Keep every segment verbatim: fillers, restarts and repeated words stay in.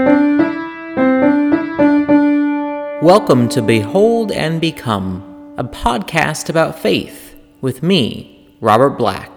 Welcome to Behold and Become, a podcast about faith with me, Robert Black.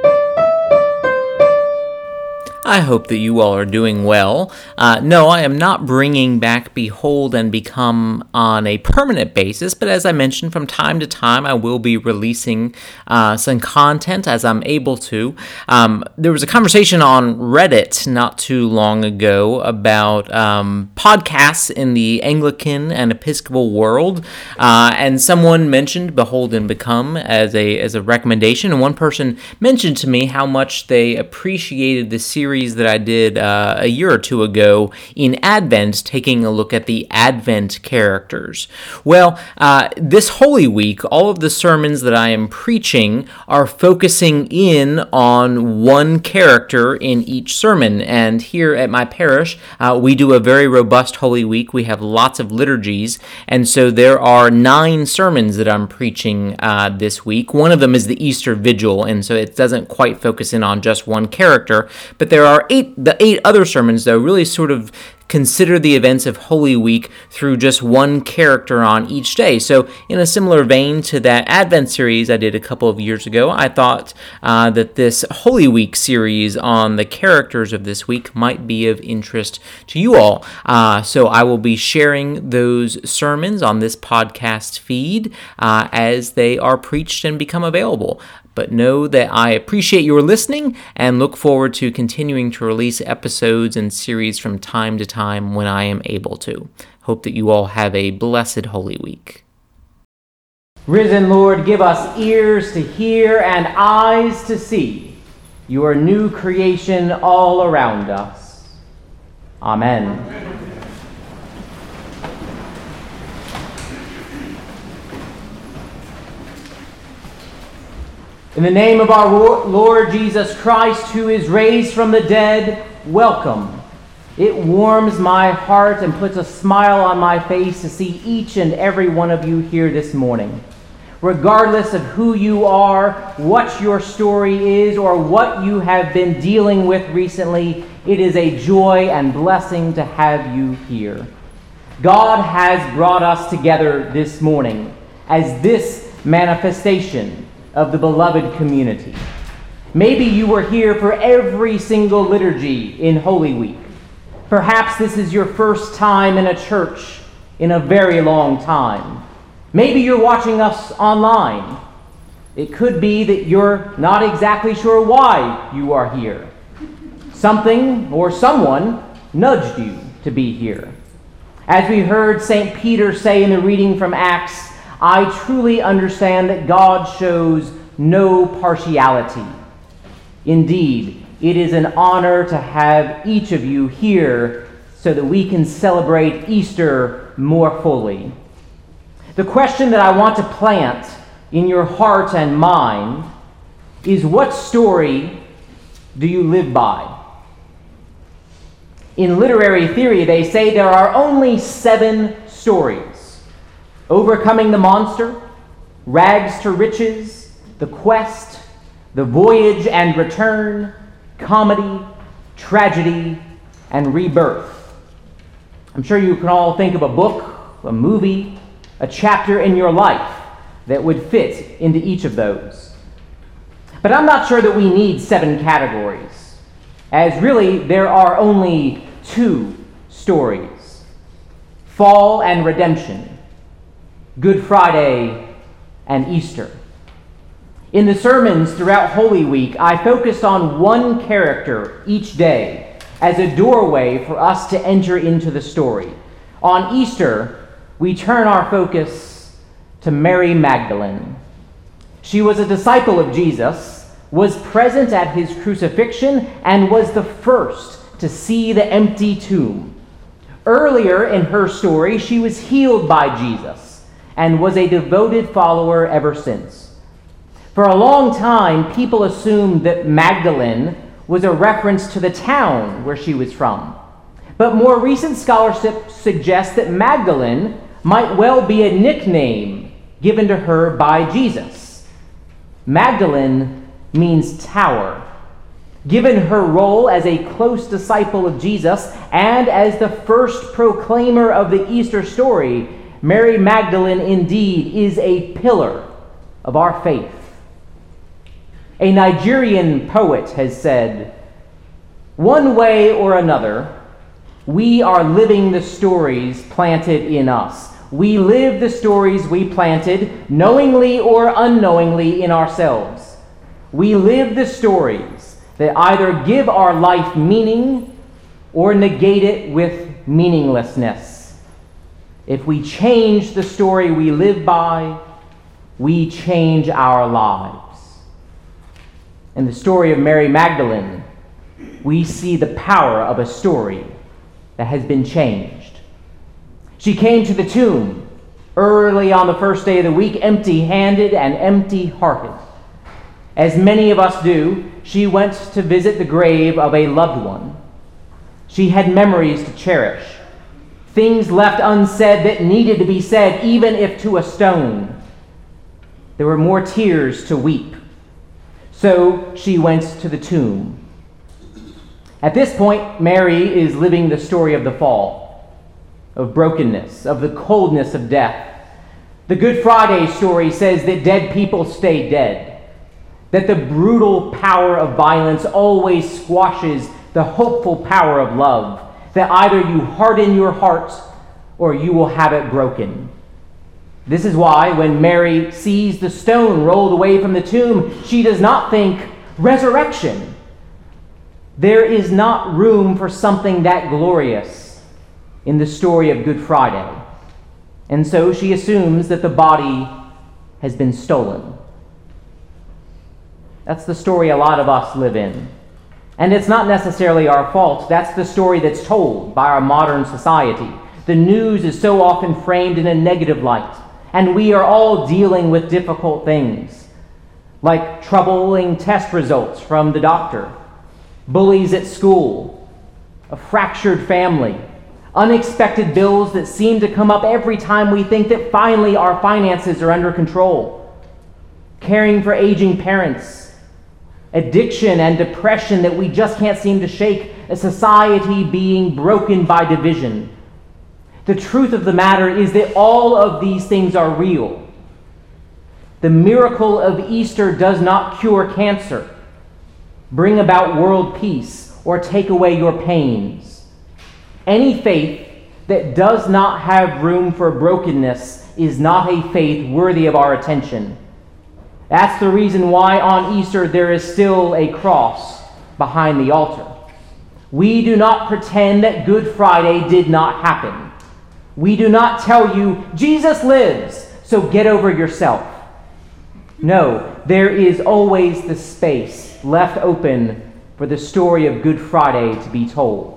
I hope that you all are doing well. Uh, no, I am not bringing back Behold and Become on a permanent basis, but as I mentioned, from time to time, I will be releasing uh, some content as I'm able to. Um, there was a conversation on Reddit not too long ago about um, podcasts in the Anglican and Episcopal world, uh, and someone mentioned Behold and Become as a as a recommendation, and one person mentioned to me how much they appreciated the series that I did uh, a year or two ago in Advent, taking a look at the Advent characters. Well, uh, this Holy Week, all of the sermons that I am preaching are focusing in on one character in each sermon. And here at my parish, uh, we do a very robust Holy Week. We have lots of liturgies, and so there are nine sermons that I'm preaching uh, this week. One of them is the Easter Vigil, and so it doesn't quite focus in on just one character, but there are eight, the eight other sermons, though, really sort of consider the events of Holy Week through just one character on each day. So in a similar vein to that Advent series I did a couple of years ago, I thought uh, that this Holy Week series on the characters of this week might be of interest to you all. Uh, so I will be sharing those sermons on this podcast feed uh, as they are preached and become available. But know that I appreciate your listening and look forward to continuing to release episodes and series from time to time when I am able to. Hope that you all have a blessed Holy Week. Risen Lord, give us ears to hear and eyes to see your new creation all around us. Amen. Amen. In the name of our Lord Jesus Christ, who is raised from the dead, welcome. It warms my heart and puts a smile on my face to see each and every one of you here this morning. Regardless of who you are, what your story is, or what you have been dealing with recently, it is a joy and blessing to have you here. God has brought us together this morning as this manifestation of the beloved community. Maybe you were here for every single liturgy in Holy Week. Perhaps this is your first time in a church in a very long time. Maybe you're watching us online. It could be that you're not exactly sure why you are here. Something or someone nudged you to be here. As we heard Saint Peter say in the reading from Acts, I truly understand that God shows no partiality. Indeed, it is an honor to have each of you here so that we can celebrate Easter more fully. The question that I want to plant in your heart and mind is, what story do you live by? In literary theory, they say there are only seven stories. Overcoming the monster, rags to riches, the quest, the voyage and return, comedy, tragedy, and rebirth. I'm sure you can all think of a book, a movie, a chapter in your life that would fit into each of those. But I'm not sure that we need seven categories, as really there are only two stories: fall and redemption, Good Friday, and Easter. In the sermons throughout Holy Week, I focused on one character each day as a doorway for us to enter into the story. On Easter, we turn our focus to Mary Magdalene. She was a disciple of Jesus, was present at his crucifixion, and was the first to see the empty tomb. Earlier in her story, she was healed by Jesus and was a devoted follower ever since. For a long time, people assumed that Magdalene was a reference to the town where she was from. But more recent scholarship suggests that Magdalene might well be a nickname given to her by Jesus. Magdalene means tower. Given her role as a close disciple of Jesus and as the first proclaimer of the Easter story, Mary Magdalene indeed is a pillar of our faith. A Nigerian poet has said, "One way or another, we are living the stories planted in us. We live the stories we planted, knowingly or unknowingly, in ourselves. We live the stories that either give our life meaning or negate it with meaninglessness. If we change the story we live by, we change our lives." In the story of Mary Magdalene, we see the power of a story that has been changed. She came to the tomb early on the first day of the week, empty-handed and empty-hearted. As many of us do, she went to visit the grave of a loved one. She had memories to cherish, things left unsaid that needed to be said, even if to a stone. There were more tears to weep. So she went to the tomb. At this point, Mary is living the story of the fall, of brokenness, of the coldness of death. The Good Friday story says that dead people stay dead, that the brutal power of violence always squashes the hopeful power of love, that either you harden your heart or you will have it broken. This is why when Mary sees the stone rolled away from the tomb, she does not think resurrection. There is not room for something that glorious in the story of Good Friday. And so she assumes that the body has been stolen. That's the story a lot of us live in. And it's not necessarily our fault. That's the story that's told by our modern society. The news is so often framed in a negative light, and we are all dealing with difficult things, like troubling test results from the doctor, bullies at school, a fractured family, unexpected bills that seem to come up every time we think that finally our finances are under control, caring for aging parents, addiction and depression that we just can't seem to shake, a society being broken by division. The truth of the matter is that all of these things are real. The miracle of Easter does not cure cancer, bring about world peace, or take away your pains. Any faith that does not have room for brokenness is not a faith worthy of our attention. That's the reason why on Easter there is still a cross behind the altar. We do not pretend that Good Friday did not happen. We do not tell you, Jesus lives, so get over yourself. No, there is always the space left open for the story of Good Friday to be told.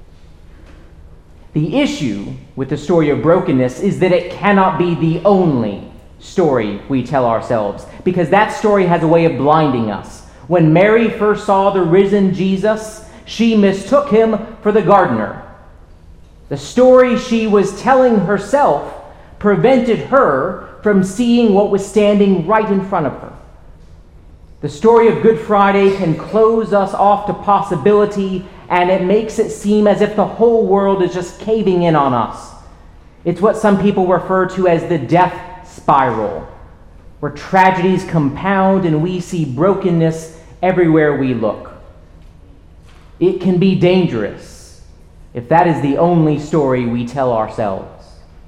The issue with the story of brokenness is that it cannot be the only story we tell ourselves, because that story has a way of blinding us. When Mary first saw the risen Jesus, she mistook him for the gardener. The story she was telling herself prevented her from seeing what was standing right in front of her. The story of Good Friday can close us off to possibility, and it makes it seem as if the whole world is just caving in on us. It's what some people refer to as the death spiral, where tragedies compound and we see brokenness everywhere we look. It can be dangerous if that is the only story we tell ourselves.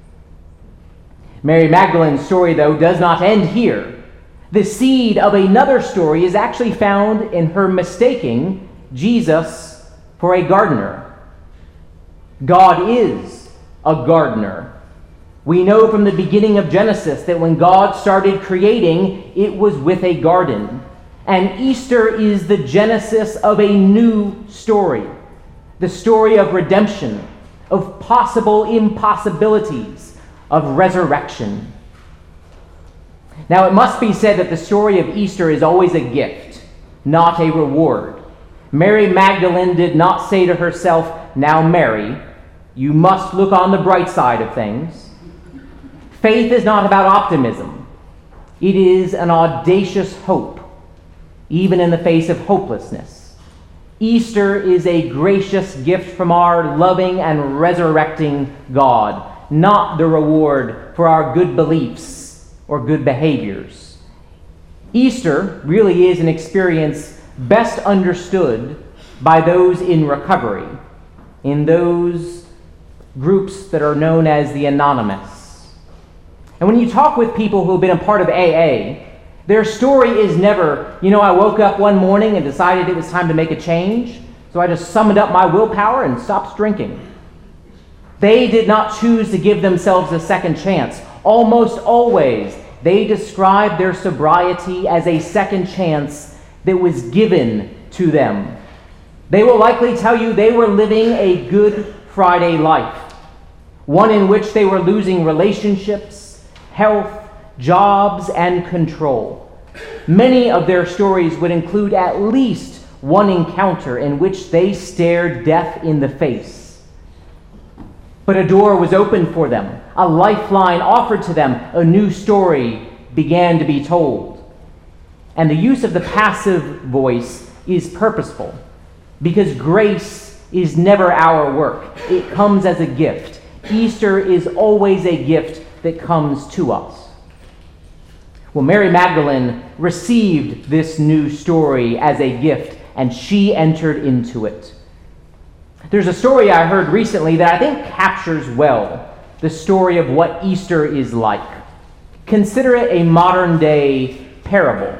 Mary Magdalene's story, though, does not end here. The seed of another story is actually found in her mistaking Jesus for a gardener. God is a gardener. We know from the beginning of Genesis that when God started creating, it was with a garden. And Easter is the genesis of a new story, the story of redemption, of possible impossibilities, of resurrection. Now, it must be said that the story of Easter is always a gift, not a reward. Mary Magdalene did not say to herself, "Now, Mary, you must look on the bright side of things." Faith is not about optimism. It is an audacious hope, even in the face of hopelessness. Easter is a gracious gift from our loving and resurrecting God, not the reward for our good beliefs or good behaviors. Easter really is an experience best understood by those in recovery, in those groups that are known as the anonymous. And when you talk with people who have been a part of A A, their story is never, you know, I woke up one morning and decided it was time to make a change, so I just summoned up my willpower and stopped drinking. They did not choose to give themselves a second chance. Almost always, they describe their sobriety as a second chance that was given to them. They will likely tell you they were living a Good Friday life, one in which they were losing relationships, health, jobs, and control. Many of their stories would include at least one encounter in which they stared death in the face. But a door was opened for them, a lifeline offered to them, a new story began to be told. And the use of the passive voice is purposeful, because grace is never our work. It comes as a gift. Easter is always a gift that comes to us. Well, Mary Magdalene received this new story as a gift, and she entered into it. There's a story I heard recently that I think captures well the story of what Easter is like. Consider it a modern-day parable.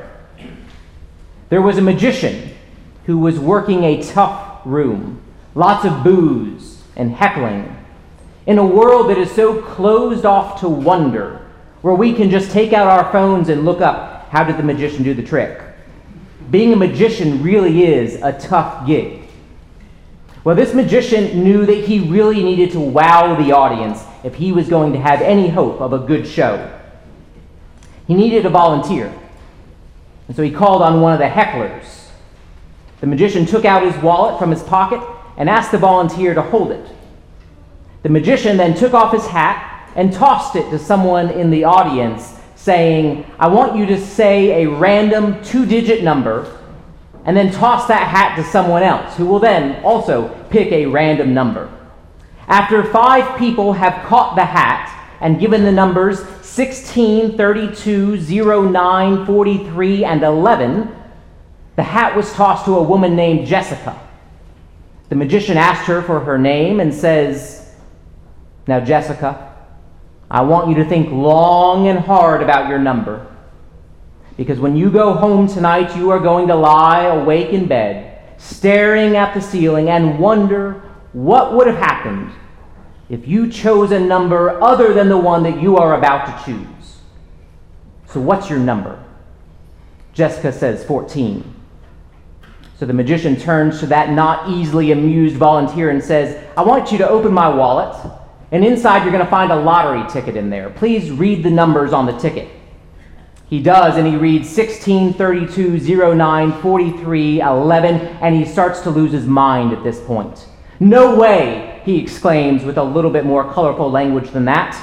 There was a magician who was working a tough room, lots of booze and heckling, in a world that is so closed off to wonder, where we can just take out our phones and look up, how did the magician do the trick? Being a magician really is a tough gig. Well, this magician knew that he really needed to wow the audience if he was going to have any hope of a good show. He needed a volunteer, and so he called on one of the hecklers. The magician took out his wallet from his pocket and asked the volunteer to hold it. The magician then took off his hat and tossed it to someone in the audience, saying, I want you to say a random two-digit number, and then toss that hat to someone else, who will then also pick a random number. After five people have caught the hat and given the numbers sixteen, thirty-two, zero, nine, forty-three, and eleven, the hat was tossed to a woman named Jessica. The magician asked her for her name and says, now, Jessica, I want you to think long and hard about your number, because when you go home tonight, you are going to lie awake in bed, staring at the ceiling, and wonder what would have happened if you chose a number other than the one that you are about to choose. So what's your number? Jessica says fourteen. So the magician turns to that not easily amused volunteer and says, I want you to open my wallet, and inside you're going to find a lottery ticket in there. Please read the numbers on the ticket. He does, and he reads sixteen, thirty-two, zero, nine, forty-three, eleven, and he starts to lose his mind at this point. No way, he exclaims with a little bit more colorful language than that.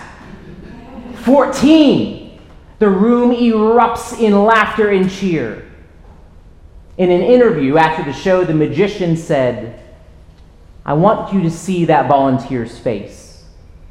fourteen! The room erupts in laughter and cheer. In an interview after the show, the magician said, I want you to see that volunteer's face.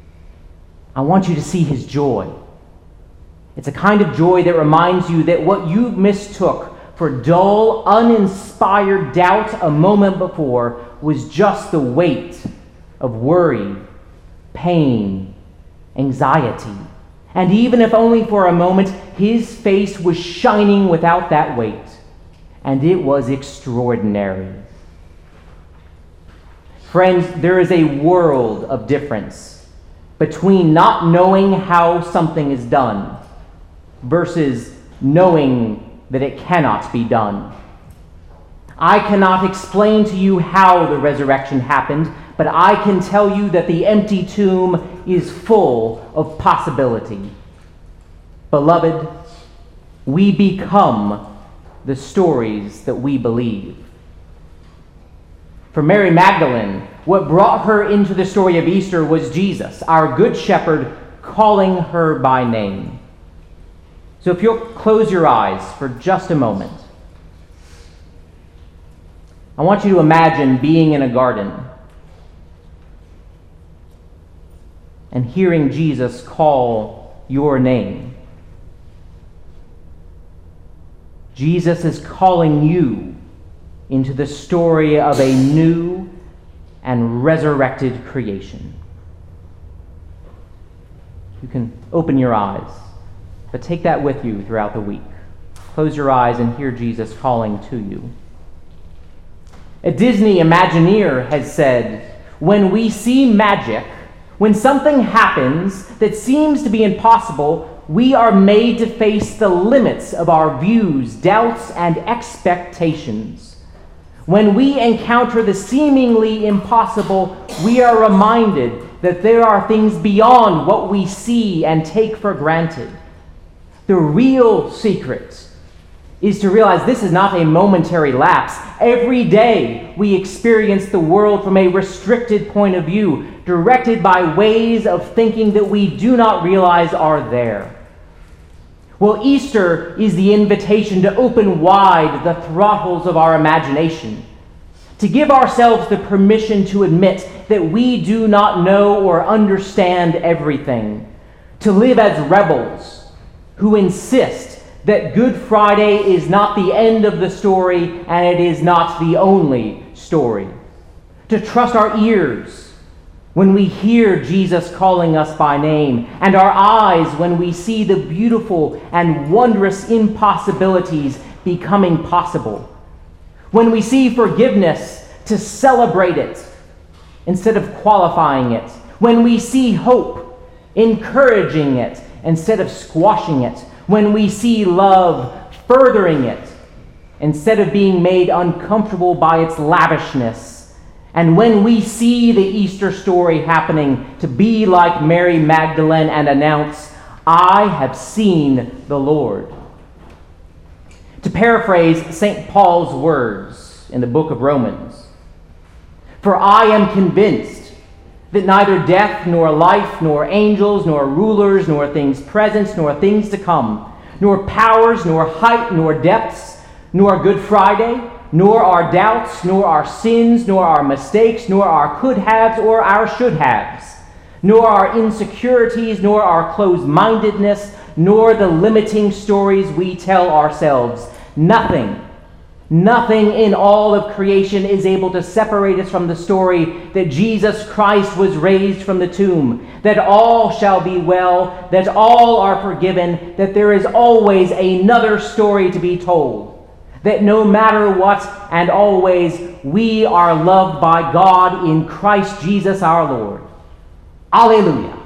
I want you to see his joy. It's a kind of joy that reminds you that what you mistook for dull, uninspired doubt a moment before was just the weight of worry, pain, anxiety. And even if only for a moment, his face was shining without that weight. And it was extraordinary. Friends, there is a world of difference between not knowing how something is done versus knowing that it cannot be done. I cannot explain to you how the resurrection happened, but I can tell you that the empty tomb is full of possibility. Beloved, we become the stories that we believe. For Mary Magdalene, what brought her into the story of Easter was Jesus, our good shepherd, calling her by name. So if you'll close your eyes for just a moment. I want you to imagine being in a garden and hearing Jesus call your name. Jesus is calling you into the story of a new and resurrected creation. You can open your eyes, but take that with you throughout the week. Close your eyes and hear Jesus calling to you. A Disney Imagineer has said, when we see magic, when something happens that seems to be impossible, we are made to face the limits of our views, doubts, and expectations. When we encounter the seemingly impossible, we are reminded that there are things beyond what we see and take for granted. The real secret is to realize this is not a momentary lapse. Every day we experience the world from a restricted point of view, directed by ways of thinking that we do not realize are there. Well, Easter is the invitation to open wide the throttles of our imagination, to give ourselves the permission to admit that we do not know or understand everything, to live as rebels who insist that Good Friday is not the end of the story and it is not the only story, to trust our ears when we hear Jesus calling us by name, and our eyes when we see the beautiful and wondrous impossibilities becoming possible. When we see forgiveness, to celebrate it instead of qualifying it. When we see hope, encouraging it instead of squashing it. When we see love, furthering it instead of being made uncomfortable by its lavishness. And when we see the Easter story happening, to be like Mary Magdalene and announce, I have seen the Lord. To paraphrase Saint Paul's words in the book of Romans, for I am convinced that neither death, nor life, nor angels, nor rulers, nor things present, nor things to come, nor powers, nor height, nor depths, nor Good Friday, nor our doubts, nor our sins, nor our mistakes, nor our could-haves or our should-haves, nor our insecurities, nor our closed-mindedness, nor the limiting stories we tell ourselves. Nothing, nothing in all of creation is able to separate us from the story that Jesus Christ was raised from the tomb, that all shall be well, that all are forgiven, that there is always another story to be told. That no matter what and always, we are loved by God in Christ Jesus our Lord. Alleluia.